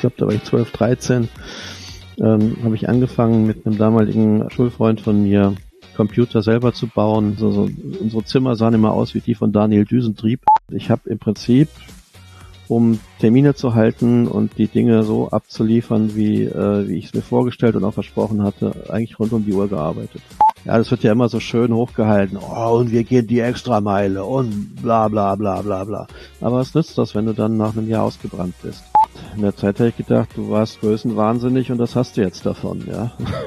glaube, da war ich 12, 13, habe ich angefangen mit einem damaligen Schulfreund von mir, Computer selber zu bauen. Unsere Zimmer sahen immer aus wie die von Daniel Düsentrieb. Ich habe im Prinzip, um Termine zu halten und die Dinge so abzuliefern, wie ich es mir vorgestellt und auch versprochen hatte, eigentlich rund um die Uhr gearbeitet. Ja, das wird ja immer so schön hochgehalten. Oh, und wir gehen die Extrameile und bla bla bla bla bla. Aber was nützt das, wenn du dann nach einem Jahr ausgebrannt bist? In der Zeit habe ich gedacht, du warst größenwahnsinnig und das hast du jetzt davon, ja.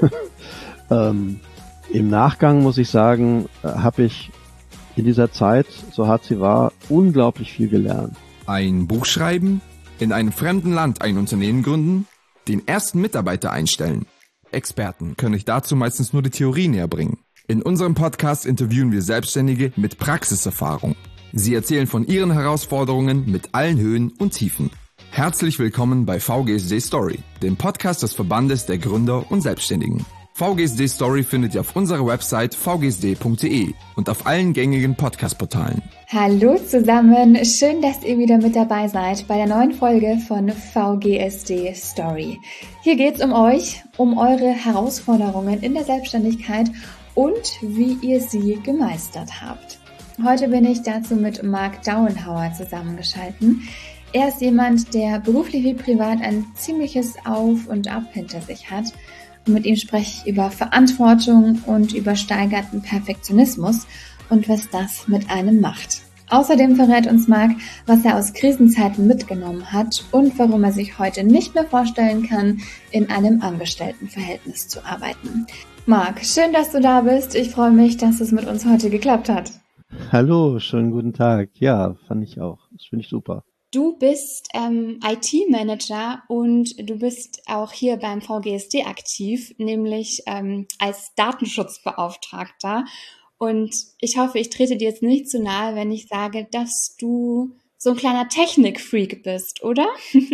Im Nachgang muss ich sagen, habe ich in dieser Zeit, so hart sie war, unglaublich viel gelernt. Ein Buch schreiben, in einem fremden Land ein Unternehmen gründen, den ersten Mitarbeiter einstellen. Experten können euch dazu meistens nur die Theorie näher bringen. In unserem Podcast interviewen wir Selbstständige mit Praxiserfahrung. Sie erzählen von ihren Herausforderungen mit allen Höhen und Tiefen. Herzlich willkommen bei VGSD Story, dem Podcast des Verbandes der Gründer und Selbstständigen. VGSD Story findet ihr auf unserer Website vgsd.de und auf allen gängigen Podcast-Portalen. Hallo zusammen, schön, dass ihr wieder mit dabei seid bei der neuen Folge von VGSD Story. Hier geht's um euch, um eure Herausforderungen in der Selbstständigkeit und wie ihr sie gemeistert habt. Heute bin ich dazu mit Marc Dauenhauer zusammengeschaltet. Er ist jemand, der beruflich wie privat ein ziemliches Auf und Ab hinter sich hat. Und mit ihm spreche ich über Verantwortung und übersteigerten Perfektionismus und was das mit einem macht. Außerdem verrät uns Marc, was er aus Krisenzeiten mitgenommen hat und warum er sich heute nicht mehr vorstellen kann, in einem Angestelltenverhältnis zu arbeiten. Marc, schön, dass du da bist. Ich freue mich, dass es mit uns heute geklappt hat. Hallo, schönen guten Tag. Ja, fand ich auch. Das finde ich super. Du bist IT-Manager und du bist auch hier beim VGSD aktiv, nämlich als Datenschutzbeauftragter. Und ich hoffe, ich trete dir jetzt nicht zu nahe, wenn ich sage, dass du so ein kleiner Technik-Freak bist, oder?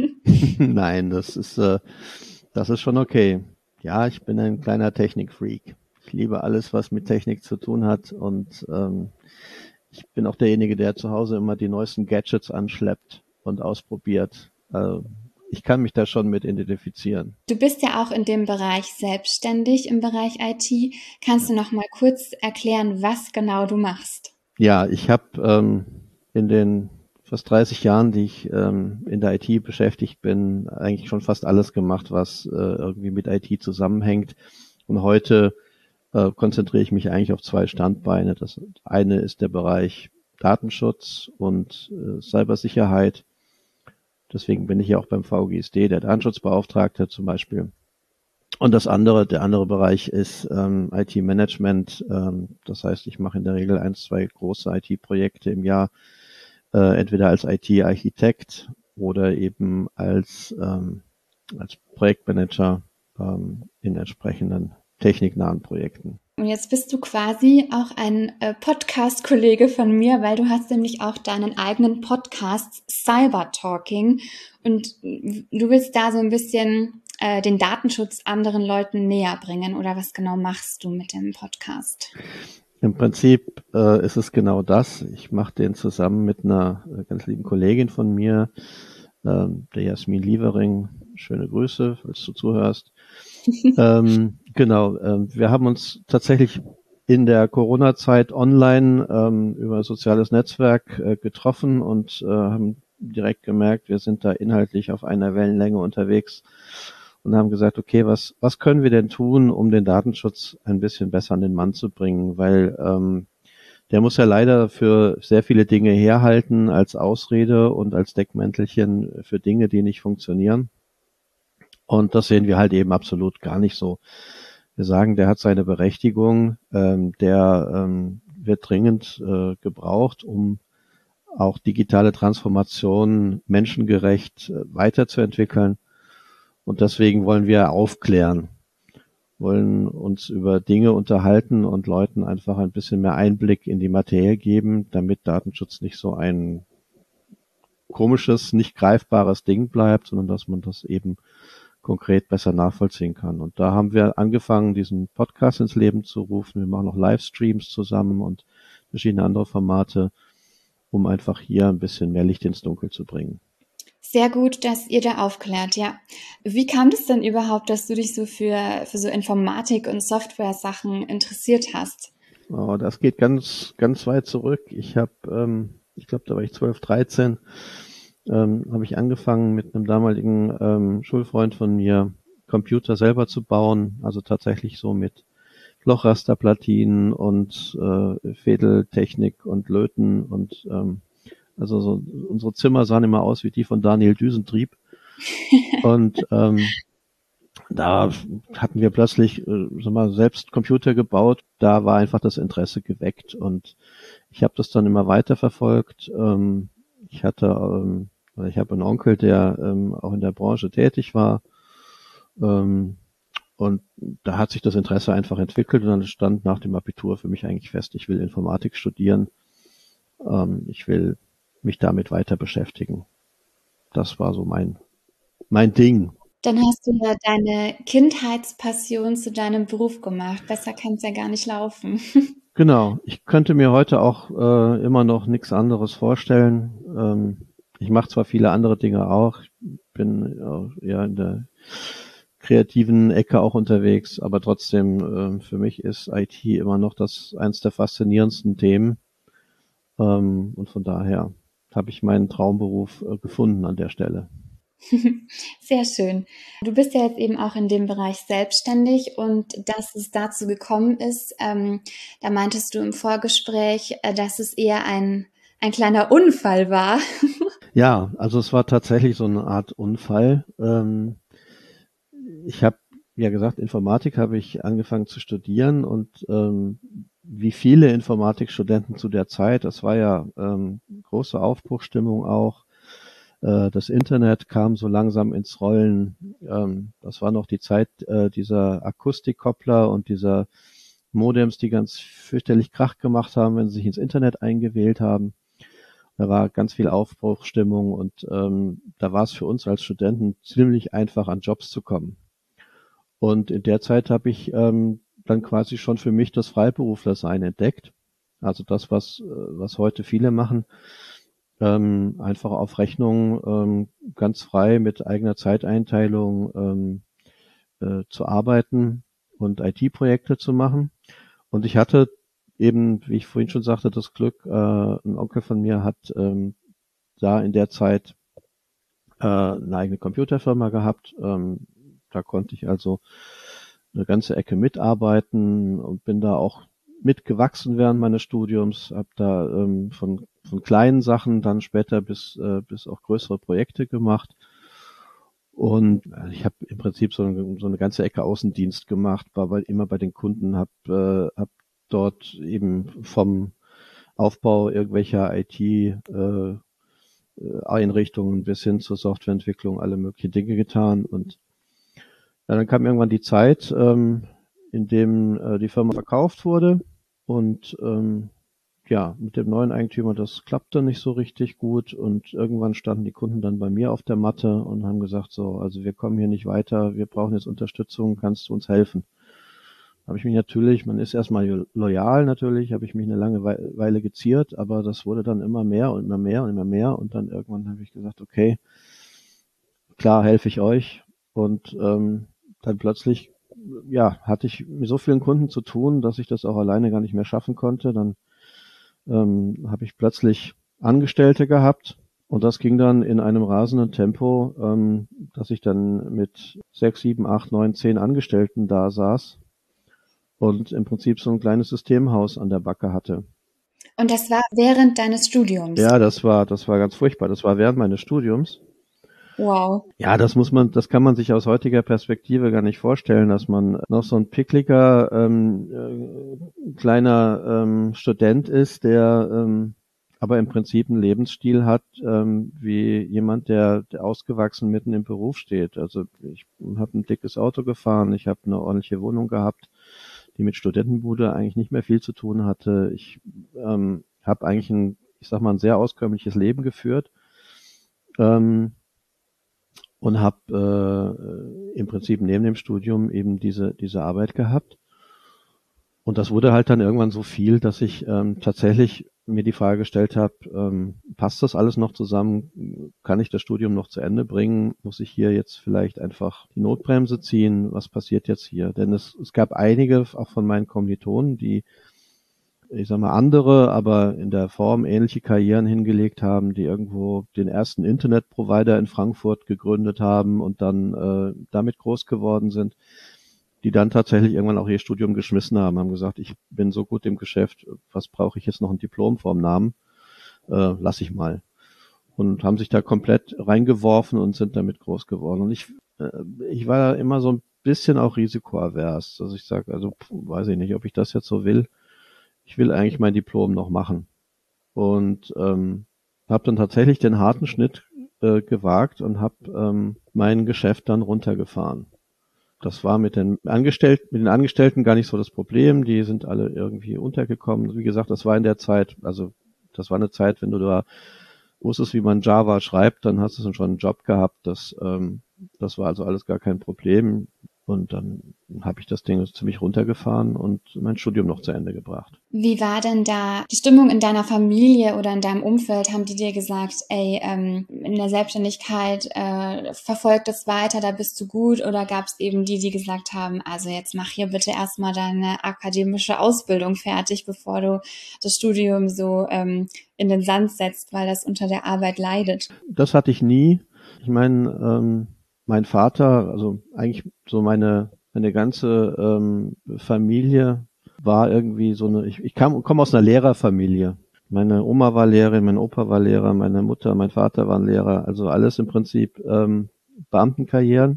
Nein, das ist schon okay. Ja, ich bin ein kleiner Technik-Freak. Ich liebe alles, was mit Technik zu tun hat und ich bin auch derjenige, der zu Hause immer die neuesten Gadgets anschleppt und ausprobiert. Ich kann mich da schon mit identifizieren. Du bist ja auch in dem Bereich selbstständig, im Bereich IT. Kannst du noch mal kurz erklären, was genau du machst? Ja, ich habe in den fast 30 Jahren, die ich in der IT beschäftigt bin, eigentlich schon fast alles gemacht, was irgendwie mit IT zusammenhängt. Und heute konzentriere ich mich eigentlich auf zwei Standbeine. Das eine ist der Bereich Datenschutz und Cybersicherheit. Deswegen bin ich ja auch beim VGSD, der Datenschutzbeauftragte zum Beispiel. Und der andere Bereich ist IT-Management. Das heißt, ich mache in der Regel 1, 2 große IT-Projekte im Jahr, entweder als IT-Architekt oder eben als Projektmanager in entsprechenden techniknahen Projekten. Und jetzt bist du quasi auch ein Podcast-Kollege von mir, weil du hast nämlich auch deinen eigenen Podcast Cyber Talking und du willst da so ein bisschen den Datenschutz anderen Leuten näher bringen, oder was genau machst du mit dem Podcast? Im Prinzip ist es genau das. Ich mache den zusammen mit einer ganz lieben Kollegin von mir, der Jasmin Lievering. Schöne Grüße, falls du zuhörst. Genau, wir haben uns tatsächlich in der Corona-Zeit online über ein soziales Netzwerk getroffen und haben direkt gemerkt, wir sind da inhaltlich auf einer Wellenlänge unterwegs und haben gesagt, okay, was können wir denn tun, um den Datenschutz ein bisschen besser an den Mann zu bringen, weil der muss ja leider für sehr viele Dinge herhalten als Ausrede und als Deckmäntelchen für Dinge, die nicht funktionieren. Und das sehen wir halt eben absolut gar nicht so. Wir sagen, der hat seine Berechtigung, der wird dringend gebraucht, um auch digitale Transformation menschengerecht weiterzuentwickeln. Und deswegen wollen wir aufklären, wollen uns über Dinge unterhalten und Leuten einfach ein bisschen mehr Einblick in die Materie geben, damit Datenschutz nicht so ein komisches, nicht greifbares Ding bleibt, sondern dass man das eben konkret besser nachvollziehen kann. Und da haben wir angefangen, diesen Podcast ins Leben zu rufen. Wir machen noch Livestreams zusammen und verschiedene andere Formate, um einfach hier ein bisschen mehr Licht ins Dunkel zu bringen. Sehr gut, dass ihr da aufklärt, ja. Wie kam das denn überhaupt, dass du dich so für so Informatik und Software-Sachen interessiert hast? Oh, das geht ganz, ganz weit zurück. Ich glaube, da war ich 12, 13, habe ich angefangen mit einem damaligen Schulfreund von mir, Computer selber zu bauen, also tatsächlich so mit Lochrasterplatinen und Fädeltechnik und Löten und also so unsere Zimmer sahen immer aus wie die von Daniel Düsentrieb. Und da hatten wir plötzlich selbst Computer gebaut. Da war einfach das Interesse geweckt und ich habe das dann immer weiter verfolgt. Ich habe einen Onkel, der auch in der Branche tätig war. Und da hat sich das Interesse einfach entwickelt und dann stand nach dem Abitur für mich eigentlich fest, ich will Informatik studieren. Ich will mich damit weiter beschäftigen. Das war so mein Ding. Dann hast du ja deine Kindheitspassion zu deinem Beruf gemacht. Besser kann es ja gar nicht laufen. Genau. Ich könnte mir heute auch immer noch nichts anderes vorstellen. Ich mache zwar viele andere Dinge auch. Ich bin eher in der kreativen Ecke auch unterwegs, aber trotzdem für mich ist IT immer noch eins der faszinierendsten Themen. Und von daher habe ich meinen Traumberuf gefunden an der Stelle. Sehr schön. Du bist ja jetzt eben auch in dem Bereich selbstständig und dass es dazu gekommen ist, da meintest du im Vorgespräch, dass es eher ein kleiner Unfall war. Ja, also es war tatsächlich so eine Art Unfall. Ich habe ja gesagt, Informatik habe ich angefangen zu studieren und wie viele Informatikstudenten zu der Zeit, das war ja große Aufbruchsstimmung auch. Das Internet kam so langsam ins Rollen. Das war noch die Zeit dieser Akustikkoppler und dieser Modems, die ganz fürchterlich Krach gemacht haben, wenn sie sich ins Internet eingewählt haben. Da war ganz viel Aufbruchsstimmung und da war es für uns als Studenten ziemlich einfach, an Jobs zu kommen. Und in der Zeit habe ich dann quasi schon für mich das Freiberuflersein entdeckt. Also das, was heute viele machen, einfach auf Rechnung ganz frei mit eigener Zeiteinteilung zu arbeiten und IT-Projekte zu machen. Und ich hatte eben, wie ich vorhin schon sagte, das Glück, ein Onkel von mir hat da in der Zeit eine eigene Computerfirma gehabt. Da konnte ich also eine ganze Ecke mitarbeiten und bin da auch mitgewachsen während meines Studiums, habe da von kleinen Sachen dann später bis auch größere Projekte gemacht. Und ich habe im Prinzip so eine ganze Ecke Außendienst gemacht, war immer bei den Kunden, hab dort eben vom Aufbau irgendwelcher IT-Einrichtungen bis hin zur Softwareentwicklung alle möglichen Dinge getan. Und ja, dann kam irgendwann die Zeit, in dem die Firma verkauft wurde. Und ja, mit dem neuen Eigentümer, das klappte nicht so richtig gut. Und irgendwann standen die Kunden dann bei mir auf der Matte und haben gesagt, so, also wir kommen hier nicht weiter, wir brauchen jetzt Unterstützung, kannst du uns helfen? Habe ich mich natürlich, man ist erstmal loyal natürlich, habe ich mich eine lange Weile geziert, aber das wurde dann immer mehr und immer mehr und immer mehr. Und dann irgendwann habe ich gesagt, okay, klar helfe ich euch. Und dann plötzlich, ja, hatte ich mit so vielen Kunden zu tun, dass ich das auch alleine gar nicht mehr schaffen konnte. Dann habe ich plötzlich Angestellte gehabt und das ging dann in einem rasenden Tempo, dass ich dann mit 6, 7, 8, 9, 10 Angestellten da saß und im Prinzip so ein kleines Systemhaus an der Backe hatte. Und das war während deines Studiums? Ja, das war ganz furchtbar. Das war während meines Studiums. Wow. Ja, das kann man sich aus heutiger Perspektive gar nicht vorstellen, dass man noch so ein pickliger kleiner Student ist, der aber im Prinzip einen Lebensstil hat wie jemand, der ausgewachsen mitten im Beruf steht. Also ich habe ein dickes Auto gefahren, ich habe eine ordentliche Wohnung gehabt, die mit Studentenbude eigentlich nicht mehr viel zu tun hatte. Ich habe eigentlich ein sehr auskömmliches Leben geführt. Und habe im Prinzip neben dem Studium eben diese Arbeit gehabt. Und das wurde halt dann irgendwann so viel, dass ich tatsächlich mir die Frage gestellt habe, passt das alles noch zusammen? Kann ich das Studium noch zu Ende bringen? Muss ich hier jetzt vielleicht einfach die Notbremse ziehen? Was passiert jetzt hier? Denn es gab einige, auch von meinen Kommilitonen, die, ich sag mal, andere, aber in der Form ähnliche Karrieren hingelegt haben, die irgendwo den ersten Internetprovider in Frankfurt gegründet haben und dann damit groß geworden sind, die dann tatsächlich irgendwann auch ihr Studium geschmissen haben gesagt, ich bin so gut im Geschäft, was brauche ich jetzt noch ein Diplom vorm Namen? Lass ich mal. Und haben sich da komplett reingeworfen und sind damit groß geworden. Und ich war immer so ein bisschen auch risikoavers. Also ich sage, also weiß ich nicht, ob ich das jetzt so will. Ich will eigentlich mein Diplom noch machen. Und habe dann tatsächlich den harten Schnitt gewagt und habe mein Geschäft dann runtergefahren. Das war mit den Angestellten gar nicht so das Problem. Die sind alle irgendwie untergekommen. Wie gesagt, das war in der Zeit, also das war eine Zeit, wenn du da wusstest, wie man Java schreibt, dann hast du schon einen Job gehabt. Das war also alles gar kein Problem. Und dann habe ich das Ding ziemlich runtergefahren und mein Studium noch zu Ende gebracht. Wie war denn da die Stimmung in deiner Familie oder in deinem Umfeld? Haben die dir gesagt, ey, in der Selbstständigkeit verfolg das weiter, da bist du gut? Oder gab es eben die gesagt haben, also jetzt mach hier bitte erstmal deine akademische Ausbildung fertig, bevor du das Studium so in den Sand setzt, weil das unter der Arbeit leidet? Das hatte ich nie. Ich meine, mein Vater, also eigentlich so meine ganze Familie war irgendwie so eine, ich komme aus einer Lehrerfamilie. Meine Oma war Lehrerin, mein Opa war Lehrer, meine Mutter, mein Vater waren Lehrer, also alles im Prinzip Beamtenkarrieren.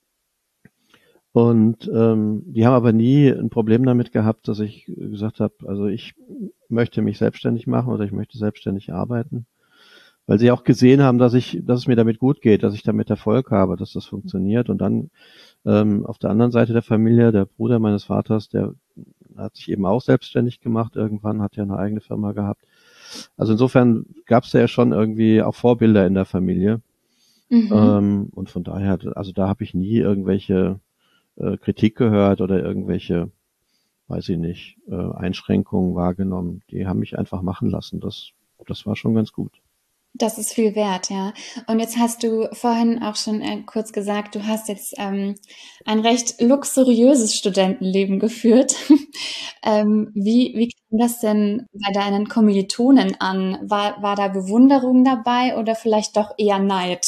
Und die haben aber nie ein Problem damit gehabt, dass ich gesagt habe, also ich möchte mich selbstständig machen oder ich möchte selbstständig arbeiten. Weil sie auch gesehen haben, dass es mir damit gut geht, dass ich damit Erfolg habe, dass das funktioniert. Und dann auf der anderen Seite der Familie, der Bruder meines Vaters, der hat sich eben auch selbstständig gemacht irgendwann, hat ja eine eigene Firma gehabt. Also insofern gab es ja schon irgendwie auch Vorbilder in der Familie. Und von daher, also da habe ich nie irgendwelche Kritik gehört oder irgendwelche, weiß ich nicht, Einschränkungen wahrgenommen. Die haben mich einfach machen lassen. Das war schon ganz gut. Das ist viel wert, ja. Und jetzt hast du vorhin auch schon kurz gesagt, du hast jetzt ein recht luxuriöses Studentenleben geführt. Wie kam das denn bei deinen Kommilitonen an? War da Bewunderung dabei oder vielleicht doch eher Neid?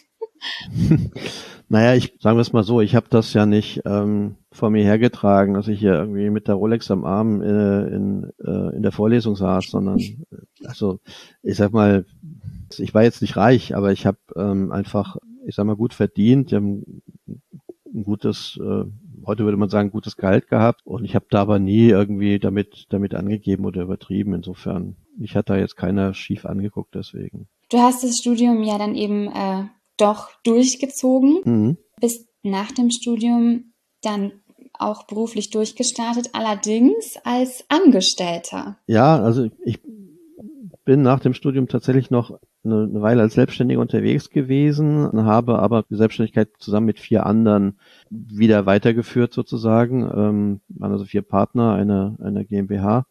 Naja, sagen wir es mal so, ich habe das ja nicht vor mir hergetragen, dass ich hier irgendwie mit der Rolex am Arm in der Vorlesung saß, sondern also ich sag mal, ich war jetzt nicht reich, aber ich habe einfach, ich sag mal, gut verdient. Ich habe ein gutes, heute würde man sagen, gutes Gehalt gehabt und ich habe da aber nie irgendwie damit angegeben oder übertrieben. Insofern, mich hat da jetzt keiner schief angeguckt deswegen. Du hast das Studium ja dann eben doch durchgezogen, bist nach dem Studium dann auch beruflich durchgestartet, allerdings als Angestellter. Ja, also ich bin nach dem Studium tatsächlich noch eine Weile als Selbstständiger unterwegs gewesen, habe aber die Selbstständigkeit zusammen mit 4 anderen wieder weitergeführt sozusagen. Waren also 4 Partner, eine GmbH.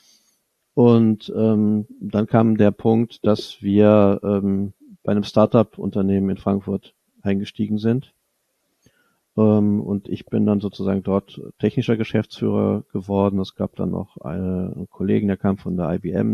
Und dann kam der Punkt, dass wir bei einem Startup-Unternehmen in Frankfurt eingestiegen sind. Und ich bin dann sozusagen dort technischer Geschäftsführer geworden. Es gab dann noch einen Kollegen, der kam von der IBM,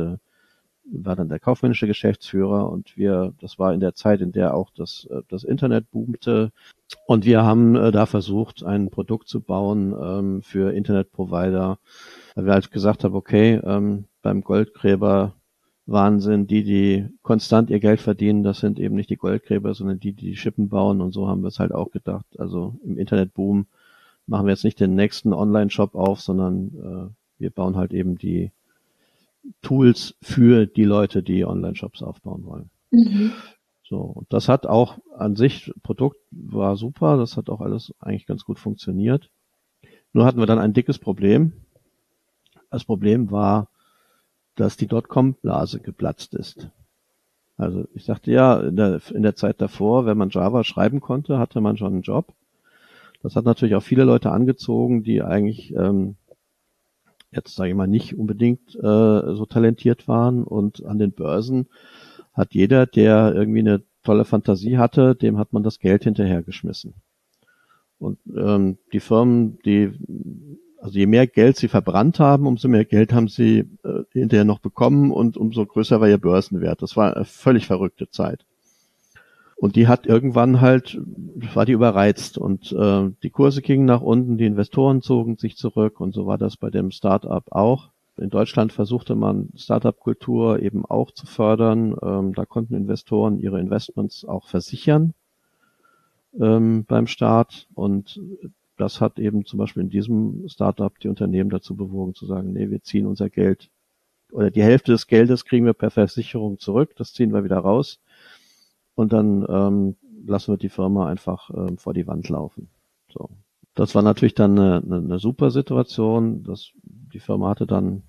war dann der kaufmännische Geschäftsführer und das war in der Zeit, in der auch das Internet boomte. Und wir haben da versucht, ein Produkt zu bauen für Internetprovider. Weil wir halt gesagt haben, okay, beim Goldgräber Wahnsinn, die konstant ihr Geld verdienen, das sind eben nicht die Goldgräber, sondern die Schippen bauen und so haben wir es halt auch gedacht. Also im Internetboom machen wir jetzt nicht den nächsten Online-Shop auf, sondern wir bauen halt eben die Tools für die Leute, die Online-Shops aufbauen wollen. So, und das hat auch an sich, Produkt war super, das hat auch alles eigentlich ganz gut funktioniert. Nur hatten wir dann ein dickes Problem. Das Problem war, dass die Dotcom-Blase geplatzt ist. Also ich sagte ja, in der Zeit davor, wenn man Java schreiben konnte, hatte man schon einen Job. Das hat natürlich auch viele Leute angezogen, die eigentlich jetzt sage ich mal nicht unbedingt so talentiert waren. Und an den Börsen hat jeder, der irgendwie eine tolle Fantasie hatte, dem hat man das Geld hinterhergeschmissen. Und die Firmen, also je mehr Geld sie verbrannt haben, umso mehr Geld haben sie hinterher noch bekommen und umso größer war ihr Börsenwert. Das war eine völlig verrückte Zeit. Und die hat irgendwann halt, war die überreizt und die Kurse gingen nach unten, die Investoren zogen sich zurück und so war das bei dem Start-up auch. In Deutschland versuchte man Start-up-Kultur eben auch zu fördern. Da konnten Investoren ihre Investments auch versichern beim Start und das hat eben zum Beispiel in diesem Start-up die Unternehmen dazu bewogen zu sagen, nee, wir ziehen unser Geld oder die Hälfte des Geldes kriegen wir per Versicherung zurück, das ziehen wir wieder raus. Und dann lassen wir die Firma einfach vor die Wand laufen. So. Das war natürlich dann eine super Situation. Die Firma hatte dann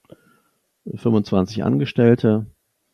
25 Angestellte.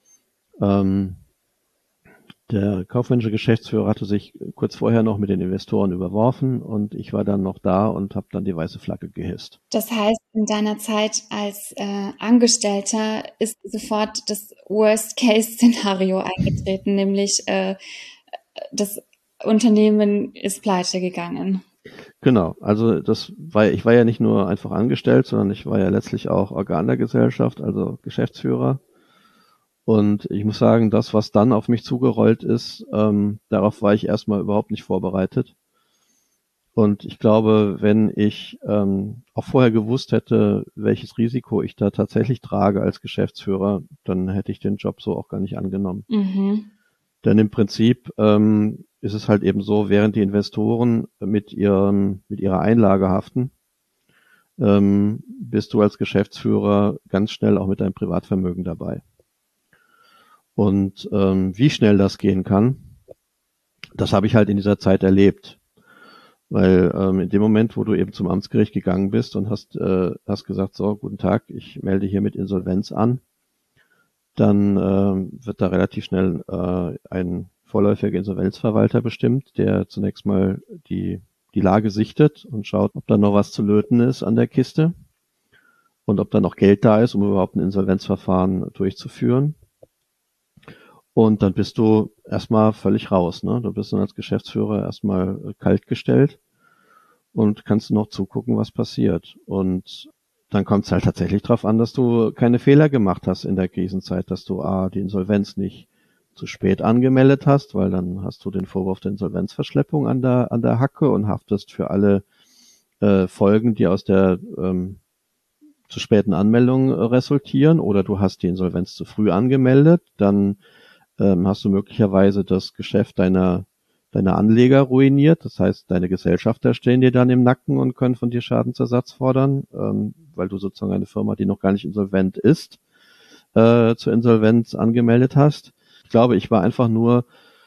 Der kaufmännische Geschäftsführer hatte sich kurz vorher noch mit den Investoren überworfen und ich war dann noch da und habe dann die weiße Flagge gehisst. Das heißt, in deiner Zeit als Angestellter ist sofort das Worst-Case-Szenario eingetreten, nämlich das Unternehmen ist pleite gegangen. Genau, also ich war ja nicht nur einfach angestellt, sondern ich war ja letztlich auch Organ der Gesellschaft, also Geschäftsführer. Und ich muss sagen, das, was dann auf mich zugerollt ist, darauf war ich erstmal überhaupt nicht vorbereitet. Und ich glaube, wenn ich auch vorher gewusst hätte, welches Risiko ich da tatsächlich trage als Geschäftsführer, dann hätte ich den Job so auch gar nicht angenommen. Mhm. Denn im Prinzip ist es halt eben so, während die Investoren mit ihrer Einlage haften, bist du als Geschäftsführer ganz schnell auch mit deinem Privatvermögen dabei. Und wie schnell das gehen kann, das habe ich halt in dieser Zeit erlebt. Weil in dem Moment, wo du eben zum Amtsgericht gegangen bist und hast gesagt, so, guten Tag, ich melde hiermit Insolvenz an, dann wird da relativ schnell ein vorläufiger Insolvenzverwalter bestimmt, der zunächst mal die Lage sichtet und schaut, ob da noch was zu löten ist an der Kiste und ob da noch Geld da ist, um überhaupt ein Insolvenzverfahren durchzuführen. Und dann bist du erstmal völlig raus, ne? Du bist dann als Geschäftsführer erstmal kalt gestellt und kannst noch zugucken, was passiert. Und dann kommt es halt tatsächlich darauf an, dass du keine Fehler gemacht hast in der Krisenzeit, dass du die Insolvenz nicht zu spät angemeldet hast, weil dann hast du den Vorwurf der Insolvenzverschleppung an der Hacke und haftest für alle Folgen, die aus der zu späten Anmeldung resultieren, oder du hast die Insolvenz zu früh angemeldet, dann hast du möglicherweise das Geschäft deiner Anleger ruiniert. Das heißt, deine Gesellschafter stehen dir dann im Nacken und können von dir Schadensersatz fordern, weil du sozusagen eine Firma, die noch gar nicht insolvent ist, zur Insolvenz angemeldet hast. Ich glaube, ich war einfach nur,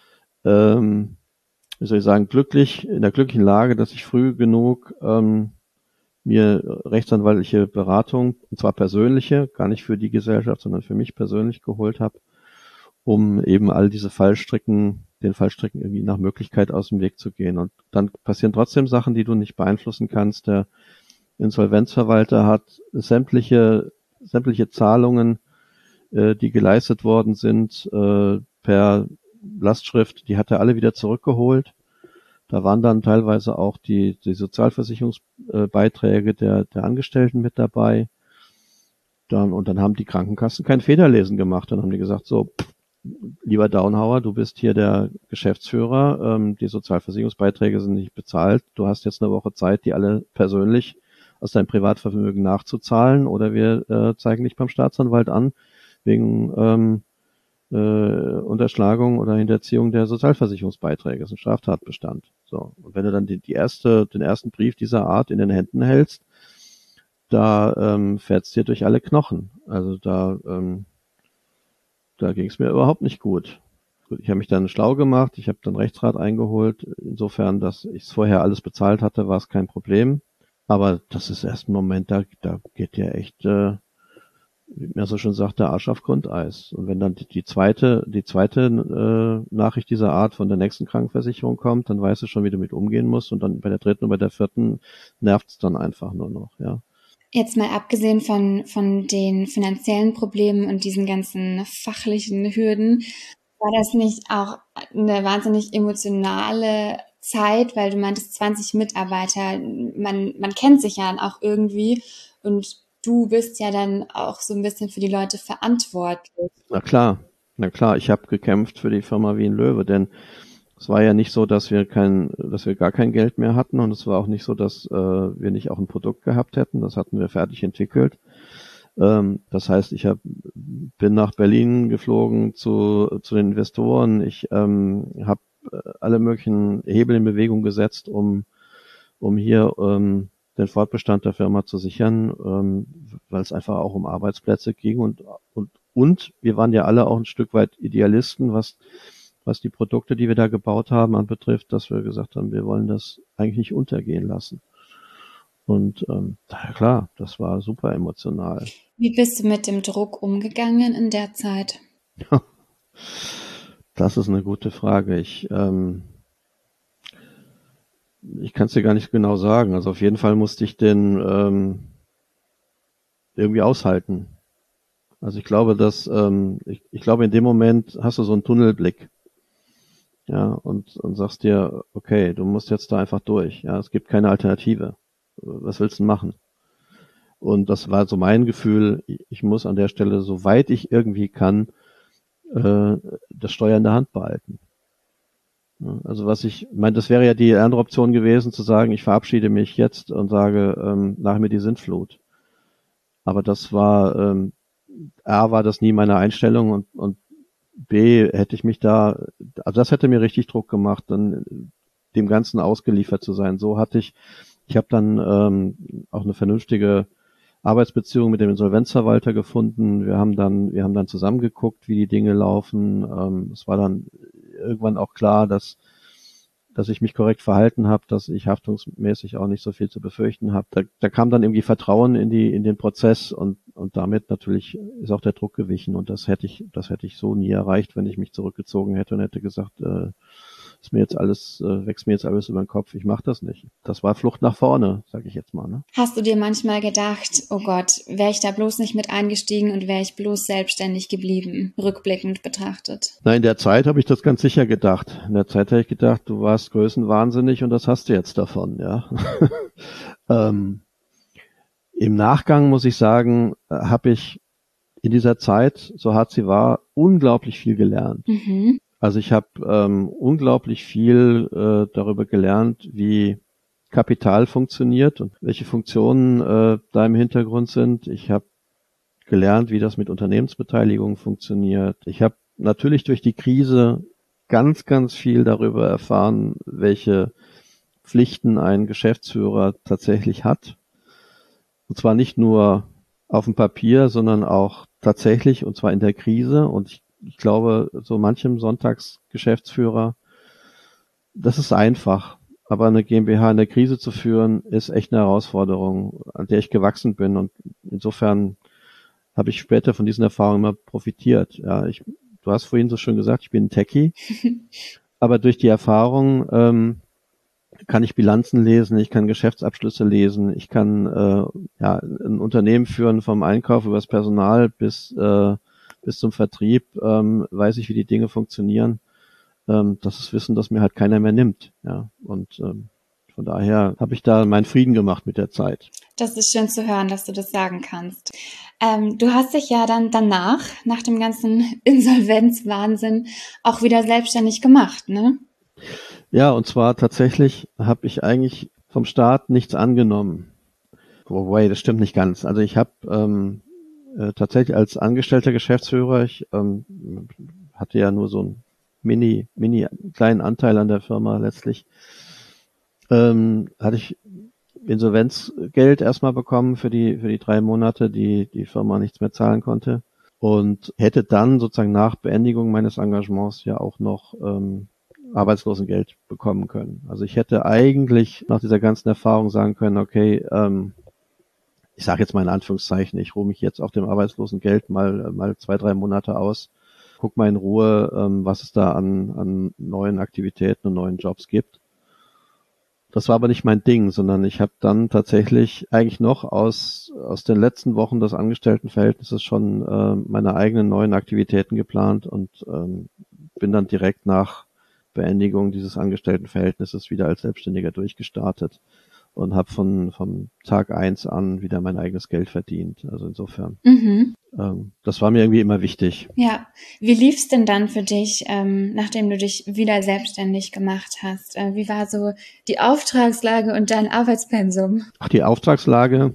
wie soll ich sagen, in der glücklichen Lage, dass ich früh genug mir rechtsanwaltliche Beratung, und zwar persönliche, gar nicht für die Gesellschaft, sondern für mich persönlich geholt habe, um eben all diese den Fallstricken irgendwie nach Möglichkeit aus dem Weg zu gehen. Und dann passieren trotzdem Sachen, die du nicht beeinflussen kannst. Der Insolvenzverwalter hat sämtliche Zahlungen, die geleistet worden sind, per Lastschrift, die hat er alle wieder zurückgeholt. Da waren dann teilweise auch die Sozialversicherungsbeiträge der Angestellten mit dabei. Und dann haben die Krankenkassen kein Federlesen gemacht. Dann haben die gesagt, so, lieber Daunhauer, du bist hier der Geschäftsführer, die Sozialversicherungsbeiträge sind nicht bezahlt, du hast jetzt eine Woche Zeit, die alle persönlich aus deinem Privatvermögen nachzuzahlen, oder wir zeigen dich beim Staatsanwalt an wegen Unterschlagung oder Hinterziehung der Sozialversicherungsbeiträge. Das ist ein Straftatbestand. So. Und wenn du dann den ersten Brief dieser Art in den Händen hältst, da fährt's dir durch alle Knochen. Also da ging es mir überhaupt nicht gut. Ich habe mich dann schlau gemacht, ich habe dann Rechtsrat eingeholt. Insofern, dass ich es vorher alles bezahlt hatte, war es kein Problem. Aber das ist erst ein Moment, da geht ja echt, wie man so schon sagt, der Arsch auf Grundeis. Und wenn dann die zweite Nachricht dieser Art von der nächsten Krankenversicherung kommt, dann weißt du schon, wie du mit umgehen musst. Und dann bei der dritten und bei der vierten nervt es dann einfach nur noch, ja. Jetzt mal abgesehen von den finanziellen Problemen und diesen ganzen fachlichen Hürden, war das nicht auch eine wahnsinnig emotionale Zeit, weil du meintest 20 Mitarbeiter, man kennt sich ja auch irgendwie und du bist ja dann auch so ein bisschen für die Leute verantwortlich. Na klar, ich habe gekämpft für die Firma wie ein Löwe, denn es war ja nicht so, dass wir gar kein Geld mehr hatten, und es war auch nicht so, dass wir nicht auch ein Produkt gehabt hätten. Das hatten wir fertig entwickelt. Das heißt, bin nach Berlin geflogen zu den Investoren. Ich habe alle möglichen Hebel in Bewegung gesetzt, um hier den Fortbestand der Firma zu sichern, weil es einfach auch um Arbeitsplätze ging, und wir waren ja alle auch ein Stück weit Idealisten, was die Produkte, die wir da gebaut haben, anbetrifft, dass wir gesagt haben, wir wollen das eigentlich nicht untergehen lassen. Und daher klar, das war super emotional. Wie bist du mit dem Druck umgegangen in der Zeit? Das ist eine gute Frage. Ich kann es dir gar nicht genau sagen. Also auf jeden Fall musste ich den irgendwie aushalten. Also ich glaube, ich glaube, in dem Moment hast du so einen Tunnelblick. Ja, und sagst dir, okay, du musst jetzt da einfach durch. Ja, es gibt keine Alternative. Was willst du machen? Und das war so mein Gefühl, ich muss an der Stelle, soweit ich irgendwie kann, das Steuer in der Hand behalten. Ja, also das wäre ja die andere Option gewesen, zu sagen, ich verabschiede mich jetzt und sage, nach mir die Sintflut. Aber das war, A, war das nie meine Einstellung, und B, hätte ich mich also das hätte mir richtig Druck gemacht, dann dem Ganzen ausgeliefert zu sein. Ich habe dann auch eine vernünftige Arbeitsbeziehung mit dem Insolvenzverwalter gefunden. Wir haben dann zusammen geguckt, wie die Dinge laufen. Es war dann irgendwann auch klar, dass ich mich korrekt verhalten habe, dass ich haftungsmäßig auch nicht so viel zu befürchten habe. Da kam dann irgendwie Vertrauen in den Prozess, und damit natürlich ist auch der Druck gewichen, und das hätte ich so nie erreicht, wenn ich mich zurückgezogen hätte und hätte gesagt, wächst mir jetzt alles über den Kopf, ich mache das nicht. Das war Flucht nach vorne, sage ich jetzt mal. Ne? Hast du dir manchmal gedacht, oh Gott, wäre ich da bloß nicht mit eingestiegen und wäre ich bloß selbstständig geblieben, rückblickend betrachtet? Na, in der Zeit habe ich das ganz sicher gedacht. In der Zeit habe ich gedacht, du warst größenwahnsinnig und das hast du jetzt davon, ja. Im Nachgang muss ich sagen, habe ich in dieser Zeit, so hart sie war, unglaublich viel gelernt. Mhm. Also ich habe unglaublich viel darüber gelernt, wie Kapital funktioniert und welche Funktionen da im Hintergrund sind. Ich habe gelernt, wie das mit Unternehmensbeteiligung funktioniert. Ich habe natürlich durch die Krise ganz, ganz viel darüber erfahren, welche Pflichten ein Geschäftsführer tatsächlich hat. Und zwar nicht nur auf dem Papier, sondern auch tatsächlich, und zwar in der Krise. Und ich glaube, so manchem Sonntagsgeschäftsführer, das ist einfach. Aber eine GmbH in der Krise zu führen, ist echt eine Herausforderung, an der ich gewachsen bin. Und insofern habe ich später von diesen Erfahrungen immer profitiert. Ja, du hast vorhin so schön gesagt, ich bin ein Techie. Aber durch die Erfahrung kann ich Bilanzen lesen, ich kann Geschäftsabschlüsse lesen, ich kann ein Unternehmen führen, vom Einkauf über das Personal bis zum Vertrieb, weiß ich, wie die Dinge funktionieren. Das ist Wissen, das mir halt keiner mehr nimmt. Ja, und von daher habe ich da meinen Frieden gemacht mit der Zeit. Das ist schön zu hören, dass du das sagen kannst. Du hast dich ja dann danach, nach dem ganzen Insolvenzwahnsinn, auch wieder selbstständig gemacht, ne? Ja, und zwar tatsächlich habe ich eigentlich vom Staat nichts angenommen. Wobei, das stimmt nicht ganz. Also ich habe tatsächlich als angestellter Geschäftsführer, ich hatte ja nur so einen mini kleinen Anteil an der Firma letztlich, hatte ich Insolvenzgeld erstmal bekommen für die 3 Monate, die Firma nichts mehr zahlen konnte, und hätte dann sozusagen nach Beendigung meines Engagements ja auch noch Arbeitslosengeld bekommen können. Also ich hätte eigentlich nach dieser ganzen Erfahrung sagen können, okay, ich sage jetzt mal in Anführungszeichen, ich ruhe mich jetzt auf dem Arbeitslosengeld mal 2, 3 Monate aus, guck mal in Ruhe, was es da an neuen Aktivitäten und neuen Jobs gibt. Das war aber nicht mein Ding, sondern ich habe dann tatsächlich eigentlich noch aus den letzten Wochen des Angestelltenverhältnisses schon meine eigenen neuen Aktivitäten geplant und bin dann direkt nach Beendigung dieses Angestelltenverhältnisses wieder als Selbstständiger durchgestartet und habe vom Tag 1 an wieder mein eigenes Geld verdient. Also insofern, das war mir irgendwie immer wichtig. Ja, wie lief's denn dann für dich, nachdem du dich wieder selbstständig gemacht hast? Wie war so die Auftragslage und dein Arbeitspensum? Ach, die Auftragslage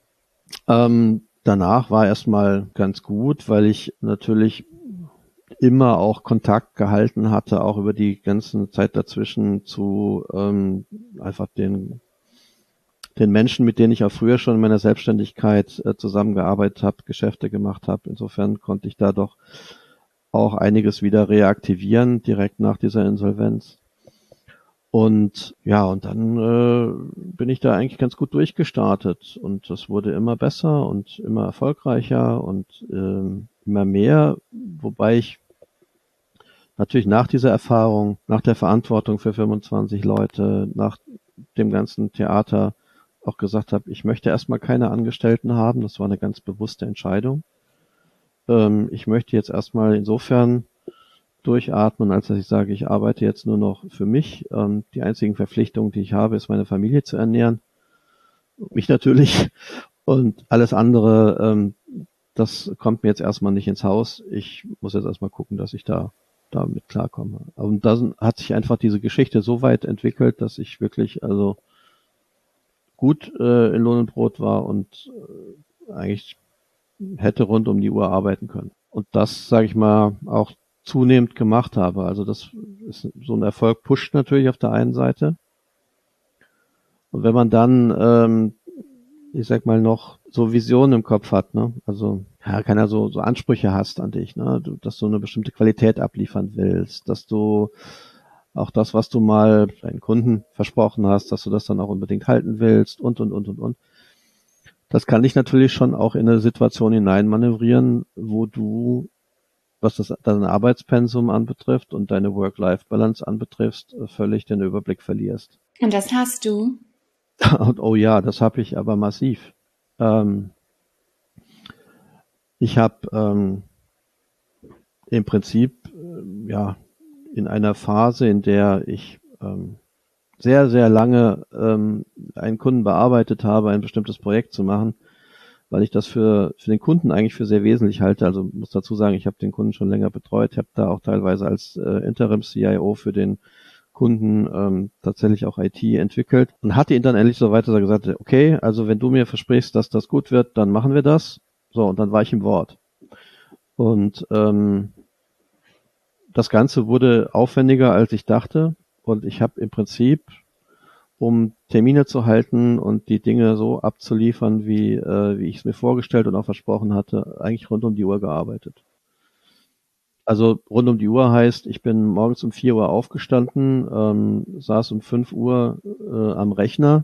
danach war erstmal ganz gut, weil ich natürlich immer auch Kontakt gehalten hatte, auch über die ganze Zeit dazwischen zu einfach den Menschen, mit denen ich auch früher schon in meiner Selbstständigkeit zusammengearbeitet habe, Geschäfte gemacht habe. Insofern konnte ich da doch auch einiges wieder reaktivieren, direkt nach dieser Insolvenz. Und ja, und dann bin ich da eigentlich ganz gut durchgestartet und das wurde immer besser und immer erfolgreicher und immer mehr, wobei ich natürlich nach dieser Erfahrung, nach der Verantwortung für 25 Leute, nach dem ganzen Theater auch gesagt habe, ich möchte erstmal keine Angestellten haben. Das war eine ganz bewusste Entscheidung. Ich möchte jetzt erstmal insofern durchatmen, als dass ich sage, ich arbeite jetzt nur noch für mich. Die einzigen Verpflichtungen, die ich habe, ist meine Familie zu ernähren. Mich natürlich. Und alles andere, das kommt mir jetzt erstmal nicht ins Haus. Ich muss jetzt erstmal gucken, dass ich damit klarkomme. Und dann hat sich einfach diese Geschichte so weit entwickelt, dass ich wirklich also gut in Lohn und Brot war und eigentlich hätte rund um die Uhr arbeiten können. Und das, sage ich mal, auch zunehmend gemacht habe. Also das ist so ein Erfolg, pusht natürlich auf der einen Seite. Und wenn man dann, ich sag mal, noch so Visionen im Kopf hat, ne? Also ja, keiner so Ansprüche hast an dich, ne? Dass du eine bestimmte Qualität abliefern willst, dass du auch das, was du mal deinen Kunden versprochen hast, dass du das dann auch unbedingt halten willst und. Das kann dich natürlich schon auch in eine Situation hineinmanövrieren, wo du, was dein Arbeitspensum anbetrifft und deine Work-Life-Balance anbetrifft, völlig den Überblick verlierst. Und das hast du? Und oh ja, das habe ich aber massiv. Ich habe im Prinzip ja in einer Phase, in der ich sehr, sehr lange einen Kunden bearbeitet habe, ein bestimmtes Projekt zu machen, weil ich das für den Kunden eigentlich für sehr wesentlich halte. Also muss dazu sagen, ich habe den Kunden schon länger betreut, habe da auch teilweise als Interim-CIO für den Kunden tatsächlich auch IT entwickelt und hatte ihn dann endlich so weit, dass er gesagt hat, okay, also wenn du mir versprichst, dass das gut wird, dann machen wir das. So, und dann war ich im Wort. Und das Ganze wurde aufwendiger, als ich dachte. Und ich habe im Prinzip, um Termine zu halten und die Dinge so abzuliefern, wie ich es mir vorgestellt und auch versprochen hatte, eigentlich rund um die Uhr gearbeitet. Also rund um die Uhr heißt, ich bin morgens um 4 Uhr aufgestanden, saß um 5 Uhr am Rechner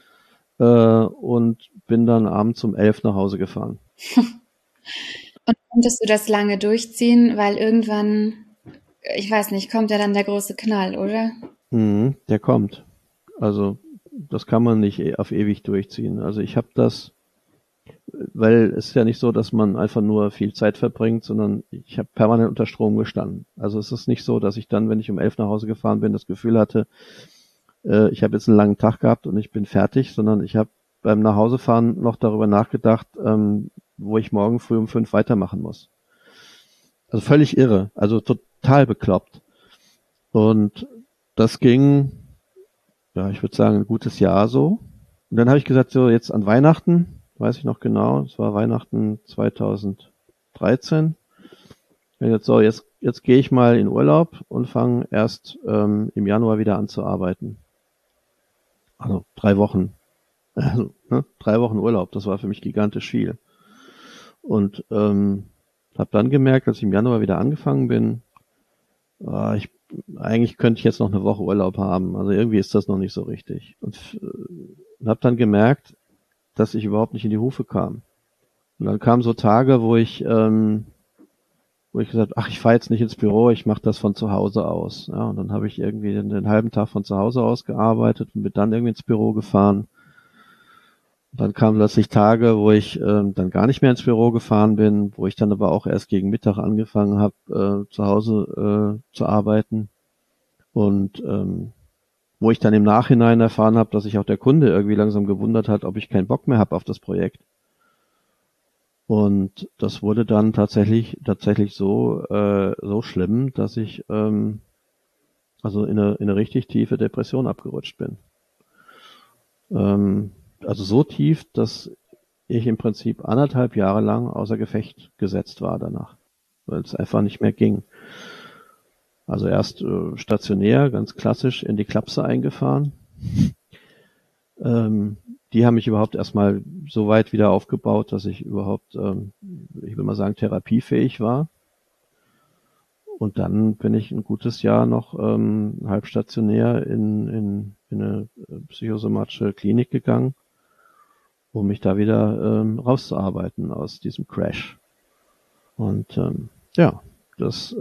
und bin dann abends um 11 nach Hause gefahren. Und konntest du das lange durchziehen, weil irgendwann, ich weiß nicht, kommt ja dann der große Knall, oder? Der kommt. Also das kann man nicht auf ewig durchziehen. Also ich habe das, weil es ist ja nicht so, dass man einfach nur viel Zeit verbringt, sondern ich habe permanent unter Strom gestanden. Also es ist nicht so, dass ich dann, wenn ich um 11 nach Hause gefahren bin, das Gefühl hatte, ich habe jetzt einen langen Tag gehabt und ich bin fertig, sondern ich habe beim Nachhausefahren noch darüber nachgedacht, wo ich morgen früh um 5 weitermachen muss. Also völlig irre, also total bekloppt. Und das ging, ja, ich würde sagen, ein gutes Jahr so. Und dann habe ich gesagt, so jetzt an Weihnachten, weiß ich noch genau, es war Weihnachten 2013. Ich habe gesagt, so jetzt gehe ich mal in Urlaub und fange erst im Januar wieder an zu arbeiten. Also 3 Wochen. Also, 3 Wochen Urlaub, das war für mich gigantisch viel. Und habe dann gemerkt, als ich im Januar wieder angefangen bin, eigentlich könnte ich jetzt noch eine Woche Urlaub haben. Also irgendwie ist das noch nicht so richtig. Und habe dann gemerkt, dass ich überhaupt nicht in die Hufe kam. Und dann kamen so Tage, wo ich wo ich gesagt habe, ach, ich fahre jetzt nicht ins Büro, ich mache das von zu Hause aus. Ja, und dann habe ich irgendwie den halben Tag von zu Hause aus gearbeitet und bin dann irgendwie ins Büro gefahren. Dann kamen plötzlich Tage, wo ich dann gar nicht mehr ins Büro gefahren bin, wo ich dann aber auch erst gegen Mittag angefangen habe, zu Hause zu arbeiten. Und wo ich dann im Nachhinein erfahren habe, dass sich auch der Kunde irgendwie langsam gewundert hat, ob ich keinen Bock mehr habe auf das Projekt. Und das wurde dann tatsächlich so schlimm, dass ich also in eine richtig tiefe Depression abgerutscht bin. Also so tief, dass ich im Prinzip 1,5 Jahre lang außer Gefecht gesetzt war danach, weil es einfach nicht mehr ging. Also erst stationär, ganz klassisch in die Klapse eingefahren. Die haben mich überhaupt erstmal so weit wieder aufgebaut, dass ich überhaupt, ich will mal sagen, therapiefähig war. Und dann bin ich ein gutes Jahr noch halbstationär in eine psychosomatische Klinik gegangen, um mich da wieder rauszuarbeiten aus diesem Crash. Und ja, das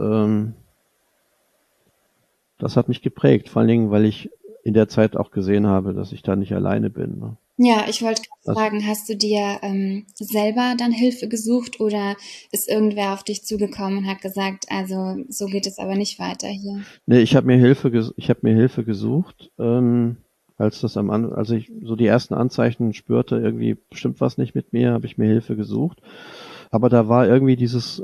hat mich geprägt, vor allen Dingen, weil ich in der Zeit auch gesehen habe, dass ich da nicht alleine bin. Ne? Ja, ich wollte gerade fragen, hast du dir selber dann Hilfe gesucht oder ist irgendwer auf dich zugekommen und hat gesagt, also so geht es aber nicht weiter hier? Nee, ich habe mir Hilfe gesucht, als ich so die ersten Anzeichen spürte, irgendwie stimmt was nicht mit mir, habe ich mir Hilfe gesucht. Aber da war irgendwie dieses,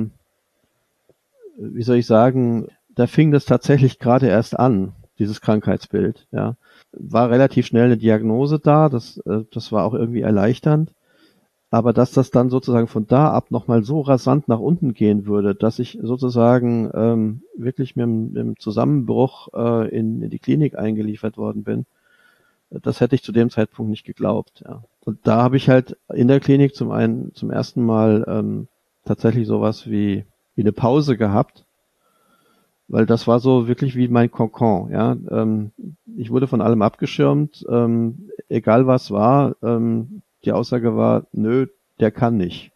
wie soll ich sagen, da fing das tatsächlich gerade erst an, dieses Krankheitsbild, ja. War relativ schnell eine Diagnose da, das war auch irgendwie erleichternd. Aber dass das dann sozusagen von da ab nochmal so rasant nach unten gehen würde, dass ich sozusagen wirklich mit dem Zusammenbruch in die Klinik eingeliefert worden bin, das hätte ich zu dem Zeitpunkt nicht geglaubt. Ja. Und da habe ich halt in der Klinik zum ersten Mal tatsächlich sowas wie eine Pause gehabt, weil das war so wirklich wie mein Kokon. Ja. Ich wurde von allem abgeschirmt, egal was war. Die Aussage war, nö, der kann nicht.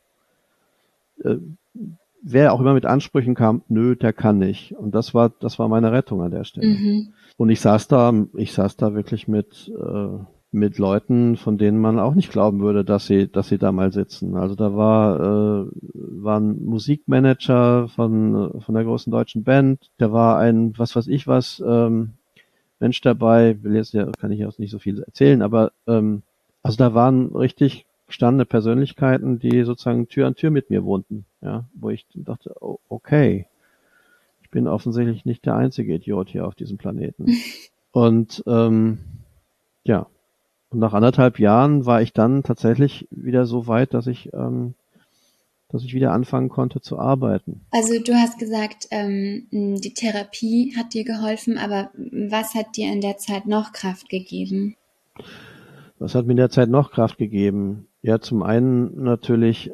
Wer auch immer mit Ansprüchen kam, nö, der kann nicht. Und das war meine Rettung an der Stelle. Mhm. Und ich saß da wirklich mit Leuten, von denen man auch nicht glauben würde, dass sie da mal sitzen. Also da war ein Musikmanager von der großen deutschen Band, da war ein was weiß ich was Mensch dabei, kann ich auch nicht so viel erzählen, aber also da waren richtig gestandene Persönlichkeiten, die sozusagen Tür an Tür mit mir wohnten, ja, wo ich dachte, oh, okay, ich bin offensichtlich nicht der einzige Idiot hier auf diesem Planeten. Und ja, und nach 1,5 Jahren war ich dann tatsächlich wieder so weit, dass ich wieder anfangen konnte zu arbeiten. Also du hast gesagt, die Therapie hat dir geholfen, aber was hat dir in der Zeit noch Kraft gegeben? Was hat mir in der Zeit noch Kraft gegeben? Ja, zum einen natürlich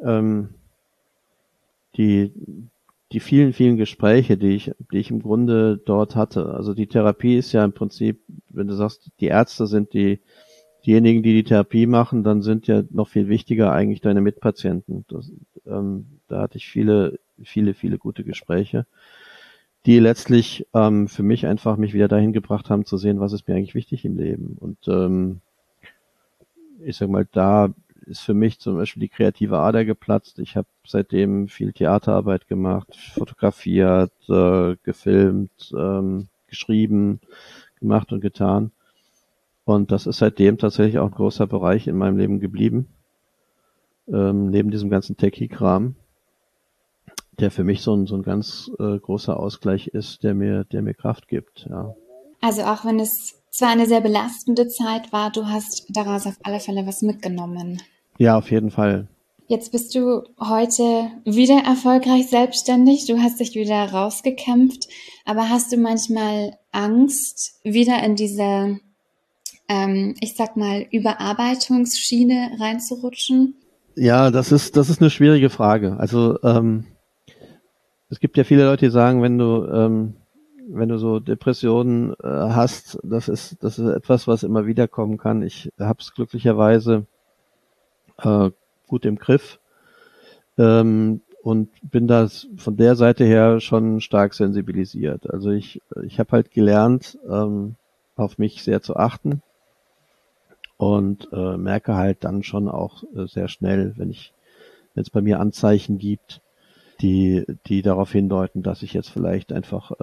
die vielen, vielen Gespräche, die ich im Grunde dort hatte. Also die Therapie ist ja im Prinzip, wenn du sagst, die Ärzte sind diejenigen, die Therapie machen, dann sind ja noch viel wichtiger eigentlich deine Mitpatienten. Da hatte ich viele, viele, viele gute Gespräche, die letztlich für mich einfach mich wieder dahin gebracht haben zu sehen, was ist mir eigentlich wichtig im Leben. Und ich sag mal, da ist für mich zum Beispiel die kreative Ader geplatzt. Ich habe seitdem viel Theaterarbeit gemacht, fotografiert, gefilmt, geschrieben, gemacht und getan. Und das ist seitdem tatsächlich auch ein großer Bereich in meinem Leben geblieben. Neben diesem ganzen Techie-Kram, der für mich so ein ganz großer Ausgleich ist, der mir Kraft gibt. Ja. Also auch wenn es zwar eine sehr belastende Zeit war, du hast daraus auf alle Fälle was mitgenommen. Ja, auf jeden Fall. Jetzt bist du heute wieder erfolgreich selbstständig. Du hast dich wieder rausgekämpft. Aber hast du manchmal Angst, wieder in diese, ich sag mal, Überarbeitungsschiene reinzurutschen? Ja, das ist eine schwierige Frage. Also es gibt ja viele Leute, die sagen, wenn du so Depressionen hast, das ist etwas, was immer wieder kommen kann. Ich habe es glücklicherweise gut im Griff. und bin da von der Seite her schon stark sensibilisiert. Also ich habe halt gelernt, auf mich sehr zu achten und merke halt dann schon auch sehr schnell, wenn es bei mir Anzeichen gibt, die darauf hindeuten, dass ich jetzt vielleicht einfach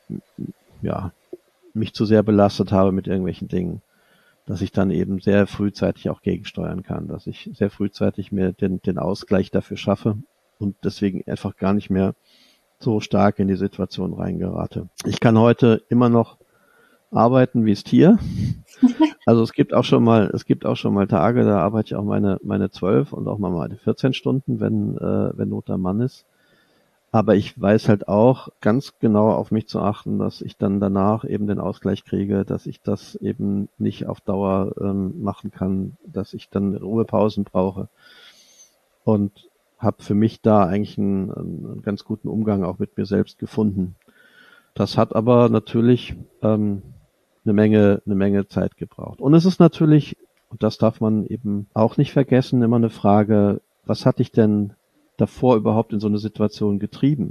mich zu sehr belastet habe mit irgendwelchen Dingen, dass ich dann eben sehr frühzeitig auch gegensteuern kann, dass ich sehr frühzeitig mir den Ausgleich dafür schaffe und deswegen einfach gar nicht mehr so stark in die Situation reingerate. Ich kann heute immer noch arbeiten wie das Tier. Also es gibt auch schon mal Tage, da arbeite ich auch meine 12 und auch mal meine 14 Stunden, wenn Not am Mann ist. Aber ich weiß halt auch ganz genau auf mich zu achten, dass ich dann danach eben den Ausgleich kriege, dass ich das eben nicht auf Dauer machen kann, dass ich dann Ruhepausen brauche. Und habe für mich da eigentlich einen ganz guten Umgang auch mit mir selbst gefunden. Das hat aber natürlich eine Menge Zeit gebraucht. Und es ist natürlich, und das darf man eben auch nicht vergessen, immer eine Frage, was hat dich denn davor überhaupt in so eine Situation getrieben?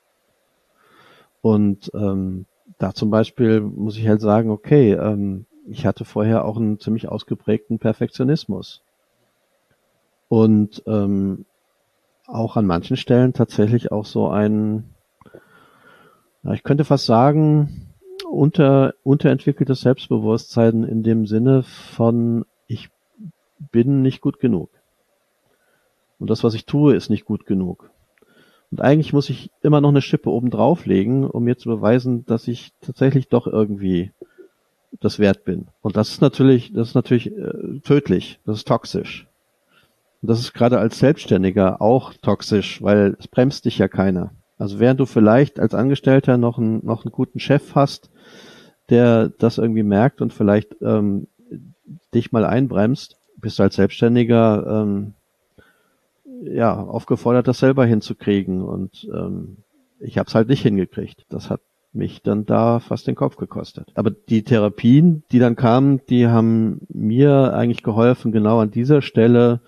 Und da zum Beispiel muss ich halt sagen, okay, ich hatte vorher auch einen ziemlich ausgeprägten Perfektionismus. Und auch an manchen Stellen tatsächlich auch so ich könnte fast sagen, unterentwickeltes Selbstbewusstsein in dem Sinne von, ich bin nicht gut genug. Und das, was ich tue, ist nicht gut genug. Und eigentlich muss ich immer noch eine Schippe oben drauflegen, um mir zu beweisen, dass ich tatsächlich doch irgendwie das wert bin. Und das ist natürlich tödlich, das ist toxisch. Und das ist gerade als Selbstständiger auch toxisch, weil es bremst dich ja keiner. Also während du vielleicht als Angestellter noch einen guten Chef hast, der das irgendwie merkt und vielleicht dich mal einbremst, bist du als Selbstständiger aufgefordert, das selber hinzukriegen. Und ich habe es halt nicht hingekriegt. Das hat mich dann da fast den Kopf gekostet. Aber die Therapien, die dann kamen, die haben mir eigentlich geholfen, genau an dieser Stelle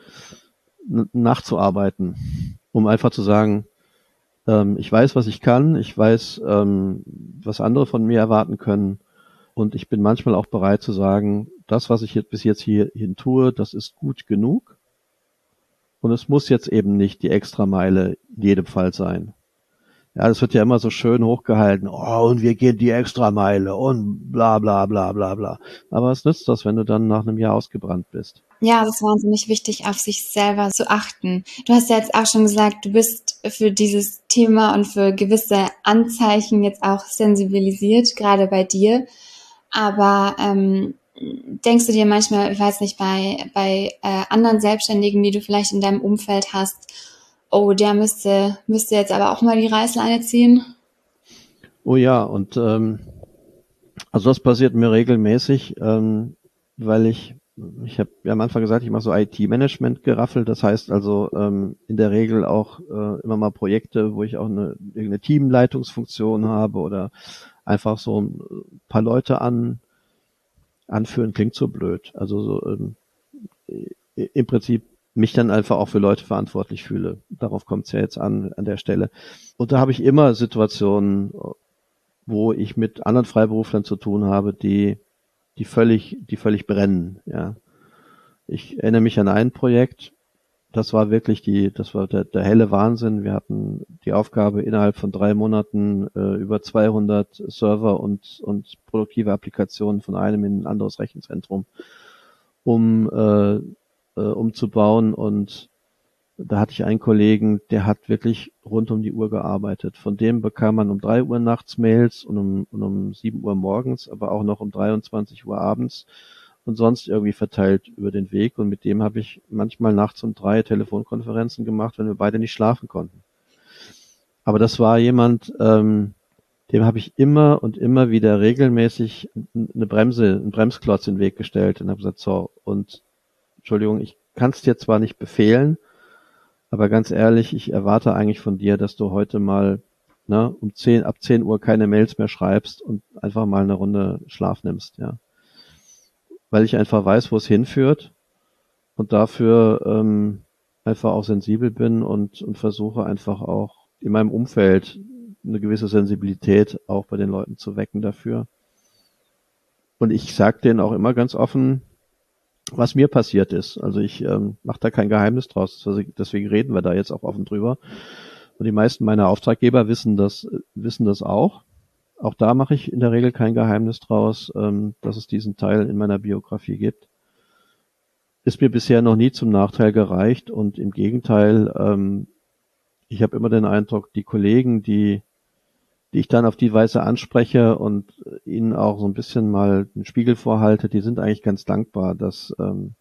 nachzuarbeiten, um einfach zu sagen, ich weiß, was ich kann, ich weiß, was andere von mir erwarten können und ich bin manchmal auch bereit zu sagen, das, was ich jetzt bis jetzt hierhin tue, das ist gut genug und es muss jetzt eben nicht die Extrameile in jedem Fall sein. Ja, das wird ja immer so schön hochgehalten, und wir gehen die Extrameile und bla bla bla bla bla. Aber was nützt das, wenn du dann nach einem Jahr ausgebrannt bist? Ja, es ist wahnsinnig wichtig, auf sich selber zu achten. Du hast ja jetzt auch schon gesagt, du bist für dieses Thema und für gewisse Anzeichen jetzt auch sensibilisiert, gerade bei dir. Aber denkst du dir manchmal, ich weiß nicht, bei anderen Selbstständigen, die du vielleicht in deinem Umfeld hast, oh, der müsste jetzt aber auch mal die Reißleine ziehen? Oh ja, und also das passiert mir regelmäßig, weil ich habe ja am Anfang gesagt, ich mache so IT-Management-Geraffel, das heißt also in der Regel auch immer mal Projekte, wo ich auch irgendeine Teamleitungsfunktion habe oder einfach so ein paar Leute anführen, klingt so blöd. Also so, im Prinzip mich dann einfach auch für Leute verantwortlich fühle. Darauf kommt es ja jetzt an der Stelle. Und da habe ich immer Situationen, wo ich mit anderen Freiberuflern zu tun habe, die völlig brennen, ja. Ich erinnere mich an ein Projekt, das war der helle Wahnsinn. Wir hatten die Aufgabe, innerhalb von 3 Monaten über 200 Server und produktive Applikationen von einem in ein anderes Rechenzentrum umzubauen. Und da hatte ich einen Kollegen, der hat wirklich rund um die Uhr gearbeitet. Von dem bekam man um 3 Uhr nachts Mails und um 7 Uhr morgens, aber auch noch um 23 Uhr abends und sonst irgendwie verteilt über den Weg. Und mit dem habe ich manchmal nachts um 3 Telefonkonferenzen gemacht, wenn wir beide nicht schlafen konnten. Aber das war jemand, dem habe ich immer und immer wieder regelmäßig einen Bremsklotz in den Weg gestellt und habe gesagt, so, und Entschuldigung, ich kann es dir zwar nicht befehlen, aber ganz ehrlich, ich erwarte eigentlich von dir, dass du heute mal ab 10 Uhr keine Mails mehr schreibst und einfach mal eine Runde Schlaf nimmst, ja. Weil ich einfach weiß, wo es hinführt und dafür einfach auch sensibel bin und versuche einfach auch in meinem Umfeld eine gewisse Sensibilität auch bei den Leuten zu wecken dafür. Und ich sage denen auch immer ganz offen, was mir passiert ist. Also ich mache da kein Geheimnis draus. Deswegen reden wir da jetzt auch offen drüber. Und die meisten meiner Auftraggeber wissen das auch. Auch da mache ich in der Regel kein Geheimnis draus, dass es diesen Teil in meiner Biografie gibt. Ist mir bisher noch nie zum Nachteil gereicht und im Gegenteil, ich habe immer den Eindruck, die Kollegen, die ich dann auf die Weise anspreche und ihnen auch so ein bisschen mal einen Spiegel vorhalte, die sind eigentlich ganz dankbar, dass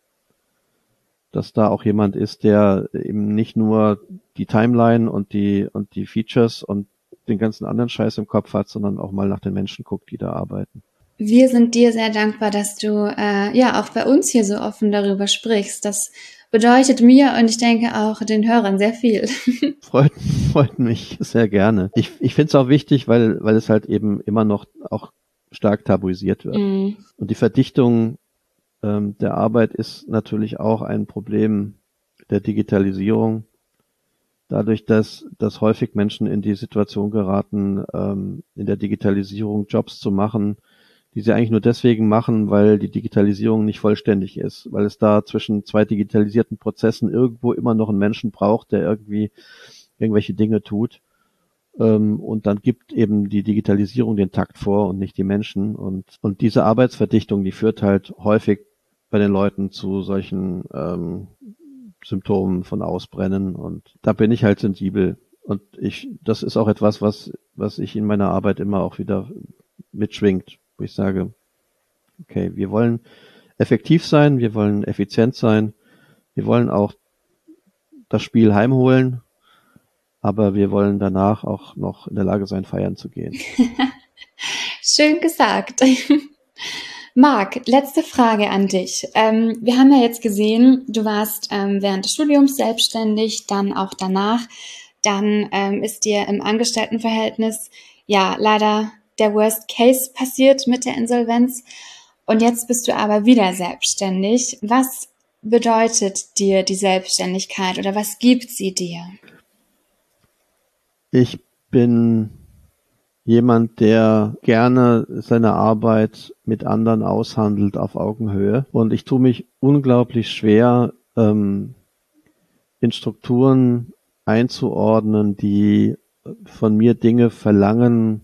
da auch jemand ist, der eben nicht nur die Timeline und die Features und den ganzen anderen Scheiß im Kopf hat, sondern auch mal nach den Menschen guckt, die da arbeiten. Wir sind dir sehr dankbar, dass du auch bei uns hier so offen darüber sprichst. Das bedeutet mir und ich denke auch den Hörern sehr viel. Freut mich sehr gerne. Ich finde es auch wichtig, weil es halt eben immer noch auch stark tabuisiert wird. Und die Verdichtung der Arbeit ist natürlich auch ein Problem der Digitalisierung. Dadurch, dass häufig Menschen in die Situation geraten, in der Digitalisierung Jobs zu machen, die sie eigentlich nur deswegen machen, weil die Digitalisierung nicht vollständig ist, weil es da zwischen zwei digitalisierten Prozessen irgendwo immer noch einen Menschen braucht, der irgendwie irgendwelche Dinge tut. Und dann gibt eben die Digitalisierung den Takt vor und nicht die Menschen. Und diese Arbeitsverdichtung, die führt halt häufig bei den Leuten zu solchen Symptomen von Ausbrennen. Und da bin ich halt sensibel. Und das ist auch etwas, was ich in meiner Arbeit immer auch wieder mitschwingt, wo ich sage, okay, wir wollen effektiv sein, wir wollen effizient sein, wir wollen auch das Spiel heimholen, aber wir wollen danach auch noch in der Lage sein, feiern zu gehen. Schön gesagt. Marc, letzte Frage an dich. Wir haben ja jetzt gesehen, du warst während des Studiums selbstständig, dann auch danach. Dann ist dir im Angestelltenverhältnis leider der Worst Case passiert mit der Insolvenz. Und jetzt bist du aber wieder selbstständig. Was bedeutet dir die Selbstständigkeit oder was gibt sie dir? Ich bin jemand, der gerne seine Arbeit mit anderen aushandelt auf Augenhöhe. Und ich tue mich unglaublich schwer, in Strukturen einzuordnen, die von mir Dinge verlangen,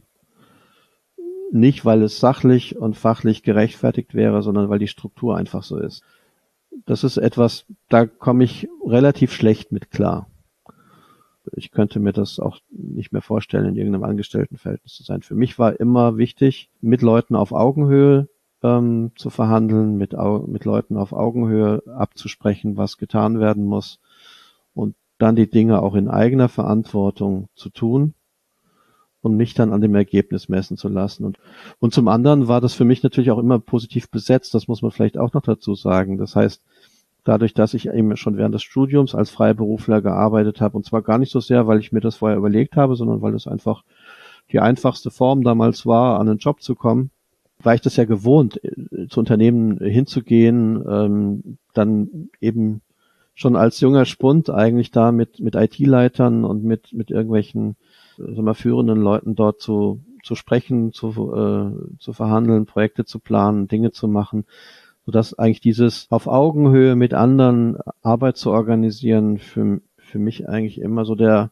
nicht weil es sachlich und fachlich gerechtfertigt wäre, sondern weil die Struktur einfach so ist. Das ist etwas, da komme ich relativ schlecht mit klar. Ich könnte mir das auch nicht mehr vorstellen, in irgendeinem Angestelltenverhältnis zu sein. Für mich war immer wichtig, mit Leuten auf Augenhöhe zu verhandeln, mit Leuten auf Augenhöhe abzusprechen, was getan werden muss und dann die Dinge auch in eigener Verantwortung zu tun und mich dann an dem Ergebnis messen zu lassen. Und zum anderen war das für mich natürlich auch immer positiv besetzt, das muss man vielleicht auch noch dazu sagen. Das heißt, dadurch, dass ich eben schon während des Studiums als Freiberufler gearbeitet habe, und zwar gar nicht so sehr, weil ich mir das vorher überlegt habe, sondern weil es einfach die einfachste Form damals war, an einen Job zu kommen, war ich das ja gewohnt, zu Unternehmen hinzugehen, dann eben schon als junger Spund eigentlich da mit IT-Leitern und mit irgendwelchen führenden Leuten dort zu sprechen, zu verhandeln, Projekte zu planen, Dinge zu machen, sodass eigentlich dieses auf Augenhöhe mit anderen Arbeit zu organisieren für mich eigentlich immer so der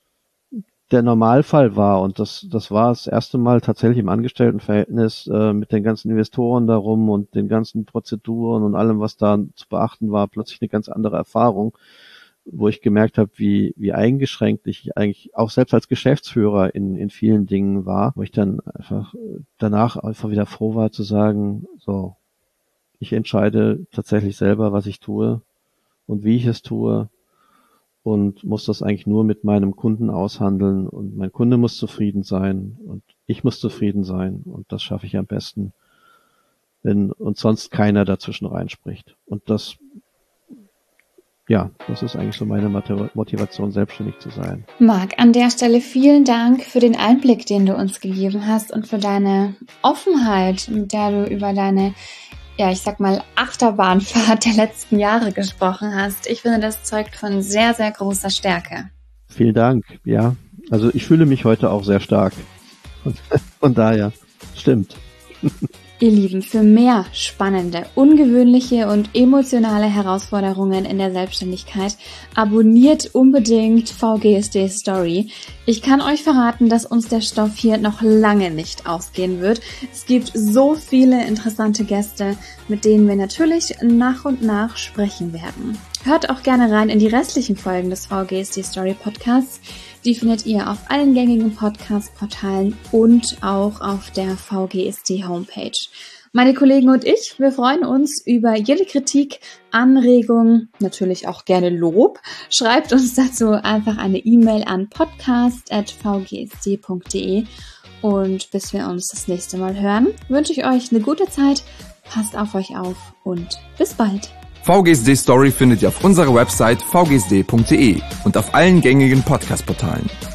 Normalfall war. Und das war das erste Mal tatsächlich im Angestelltenverhältnis mit den ganzen Investoren darum und den ganzen Prozeduren und allem, was da zu beachten war, plötzlich eine ganz andere Erfahrung, wo ich gemerkt habe, wie eingeschränkt ich eigentlich auch selbst als Geschäftsführer in vielen Dingen war, wo ich dann danach einfach wieder froh war zu sagen, so, ich entscheide tatsächlich selber, was ich tue und wie ich es tue und muss das eigentlich nur mit meinem Kunden aushandeln und mein Kunde muss zufrieden sein und ich muss zufrieden sein und das schaffe ich am besten, wenn uns sonst keiner dazwischen reinspricht. Und das ist eigentlich so meine Motivation, selbstständig zu sein. Marc, an der Stelle vielen Dank für den Einblick, den du uns gegeben hast und für deine Offenheit, mit der du über deine ja, ich sag mal, Achterbahnfahrt der letzten Jahre gesprochen hast. Ich finde, das zeugt von sehr, sehr großer Stärke. Vielen Dank. Ja, also ich fühle mich heute auch sehr stark. Von daher, stimmt. Ihr Lieben, für mehr spannende, ungewöhnliche und emotionale Herausforderungen in der Selbstständigkeit abonniert unbedingt VGSD Story. Ich kann euch verraten, dass uns der Stoff hier noch lange nicht ausgehen wird. Es gibt so viele interessante Gäste, mit denen wir natürlich nach und nach sprechen werden. Hört auch gerne rein in die restlichen Folgen des VGSD Story Podcasts. Die findet ihr auf allen gängigen Podcast-Portalen und auch auf der VGSD Homepage. Meine Kollegen und ich, wir freuen uns über jede Kritik, Anregung, natürlich auch gerne Lob. Schreibt uns dazu einfach eine E-Mail an podcast@vgsd.de. Und bis wir uns das nächste Mal hören, wünsche ich euch eine gute Zeit, passt auf euch auf und bis bald. VGSD Story findet ihr auf unserer Website vgsd.de und auf allen gängigen Podcast-Portalen.